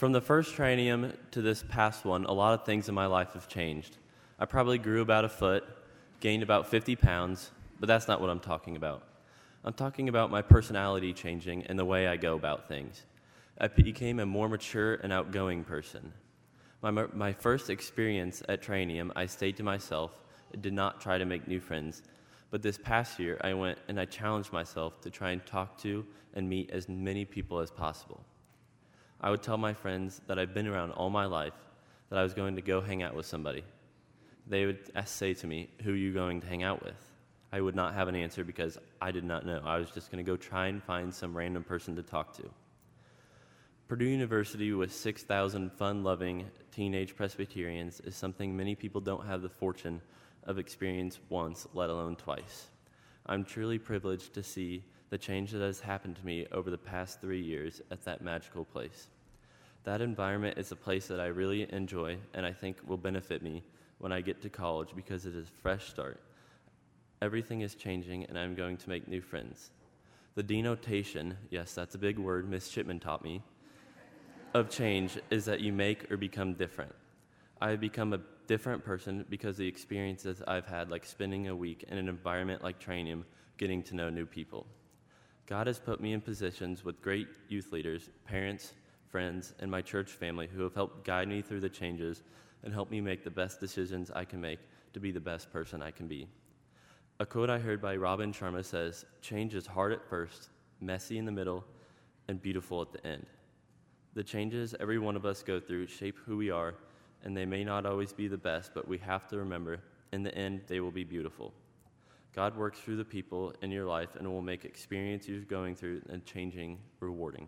From the first training to this past one, a lot of things in my life have changed. I probably grew about a foot, gained about 50 pounds, but that's not what I'm talking about. I'm talking about my personality changing and the way I go about things. I became a more mature and outgoing person. My first experience at Trainium, I stayed to myself and did not try to make new friends. But this past year, I went and I challenged myself to try and talk to and meet as many people as possible. I would tell my friends that I've been around all my life that I was going to go hang out with somebody. They would say to me, "Who are you going to hang out with?" I would not have an answer because I did not know. I was just going to go try and find some random person to talk to. Purdue University with 6,000 fun-loving teenage Presbyterians is something many people don't have the fortune of experience once, let alone twice. I'm truly privileged to see the change that has happened to me over the past 3 years at that magical place. That environment is a place that I really enjoy and I think will benefit me when I get to college because it is a fresh start. Everything is changing and I'm going to make new friends. The denotation, yes, that's a big word Miss Chipman taught me, of change is that you make or become different. I have become a different person because of the experiences I've had, like spending a week in an environment like Trainium, getting to know new people. God has put me in positions with great youth leaders, parents, friends, and my church family who have helped guide me through the changes and help me make the best decisions I can make to be the best person I can be. A quote I heard by Robin Sharma says, "Change is hard at first, messy in the middle, and beautiful at the end." The changes every one of us go through shape who we are, and they may not always be the best, but we have to remember, in the end, they will be beautiful. God works through the people in your life and will make experience you're going through and changing rewarding.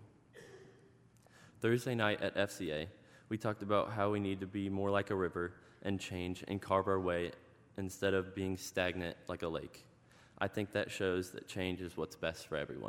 Thursday night at FCA, we talked about how we need to be more like a river and change and carve our way instead of being stagnant like a lake. I think that shows that change is what's best for everyone.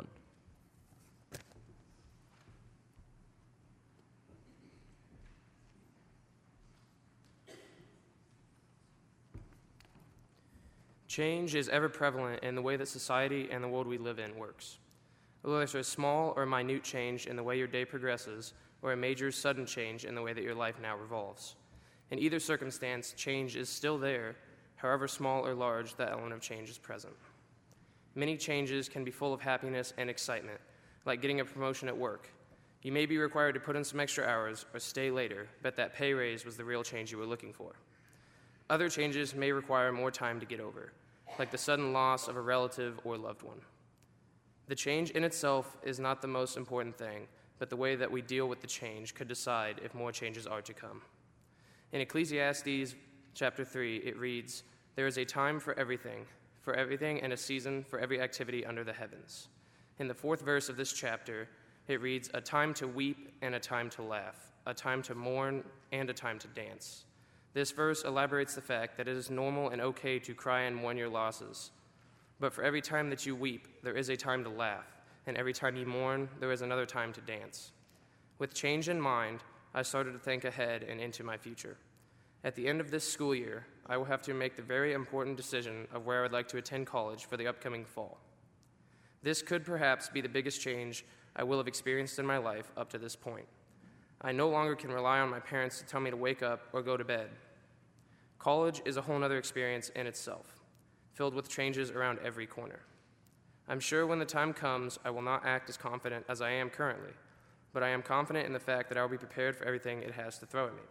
Change is ever prevalent in the way that society and the world we live in works. Whether there's a small or minute change in the way your day progresses, or a major sudden change in the way that your life now revolves. In either circumstance, change is still there, however small or large that element of change is present. Many changes can be full of happiness and excitement, like getting a promotion at work. You may be required to put in some extra hours or stay later, but that pay raise was the real change you were looking for. Other changes may require more time to get over, like the sudden loss of a relative or loved one. The change in itself is not the most important thing, but the way that we deal with the change could decide if more changes are to come. In Ecclesiastes chapter 3, it reads, "There is a time for everything and a season for every activity under the heavens." In the 4th verse of this chapter, it reads, "A time to weep and a time to laugh, a time to mourn and a time to dance." This verse elaborates the fact that it is normal and okay to cry and mourn your losses. But for every time that you weep, there is a time to laugh, and every time you mourn, there is another time to dance. With change in mind, I started to think ahead and into my future. At the end of this school year, I will have to make the very important decision of where I would like to attend college for the upcoming fall. This could perhaps be the biggest change I will have experienced in my life up to this point. I no longer can rely on my parents to tell me to wake up or go to bed. College is a whole other experience in itself, filled with changes around every corner. I'm sure when the time comes, I will not act as confident as I am currently, but I am confident in the fact that I will be prepared for everything it has to throw at me.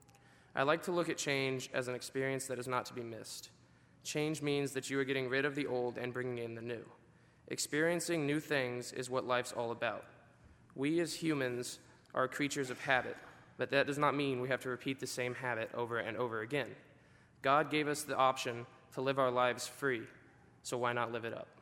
I like to look at change as an experience that is not to be missed. Change means that you are getting rid of the old and bringing in the new. Experiencing new things is what life's all about. We as humans are creatures of habit, but that does not mean we have to repeat the same habit over and over again. God gave us the option to live our lives free, so why not live it up?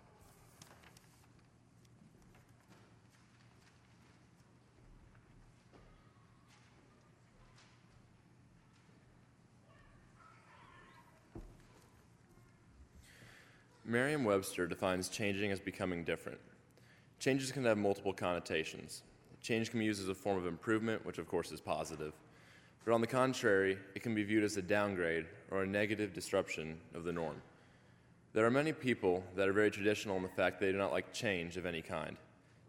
Merriam-Webster defines changing as becoming different. Changes can have multiple connotations. Change can be used as a form of improvement, which of course is positive. But on the contrary, it can be viewed as a downgrade or a negative disruption of the norm. There are many people that are very traditional in the fact they do not like change of any kind.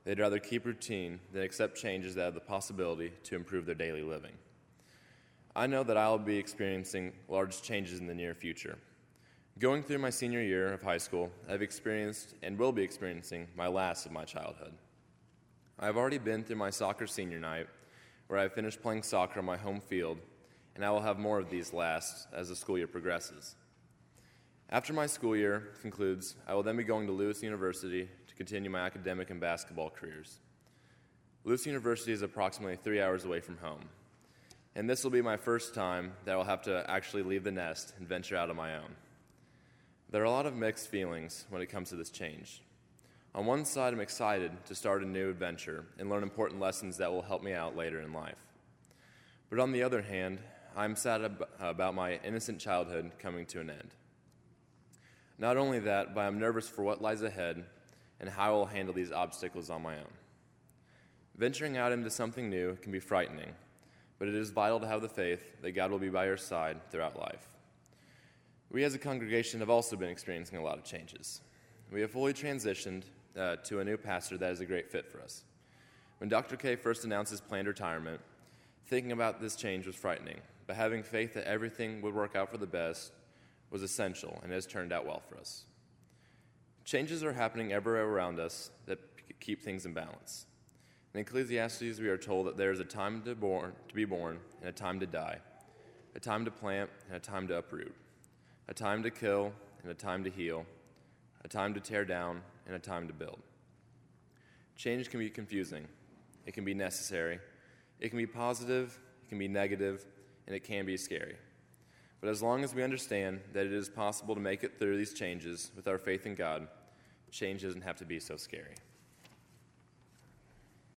They'd rather keep routine than accept changes that have the possibility to improve their daily living. I know that I'll be experiencing large changes in the near future. Going through my senior year of high school, I've experienced and will be experiencing my last of my childhood. I've already been through my soccer senior night, where I finished playing soccer on my home field, and I will have more of these last as the school year progresses. After my school year concludes, I will then be going to Lewis University to continue my academic and basketball careers. Lewis University is approximately 3 hours away from home, and this will be my first time that I will have to actually leave the nest and venture out on my own. There are a lot of mixed feelings when it comes to this change. On one side, I'm excited to start a new adventure and learn important lessons that will help me out later in life. But on the other hand, I'm sad about my innocent childhood coming to an end. Not only that, but I'm nervous for what lies ahead and how I will handle these obstacles on my own. Venturing out into something new can be frightening, but it is vital to have the faith that God will be by your side throughout life. We as a congregation have also been experiencing a lot of changes. We have fully transitioned to a new pastor that is a great fit for us. When Dr. K first announced his planned retirement, thinking about this change was frightening, but having faith that everything would work out for the best was essential and has turned out well for us. Changes are happening everywhere around us that keep things in balance. In Ecclesiastes, we are told that there is a time to be born and a time to die, a time to plant and a time to uproot, a time to kill and a time to heal, a time to tear down and a time to build. Change can be confusing. It can be necessary. It can be positive, it can be negative, and it can be scary. But as long as we understand that it is possible to make it through these changes with our faith in God, change doesn't have to be so scary.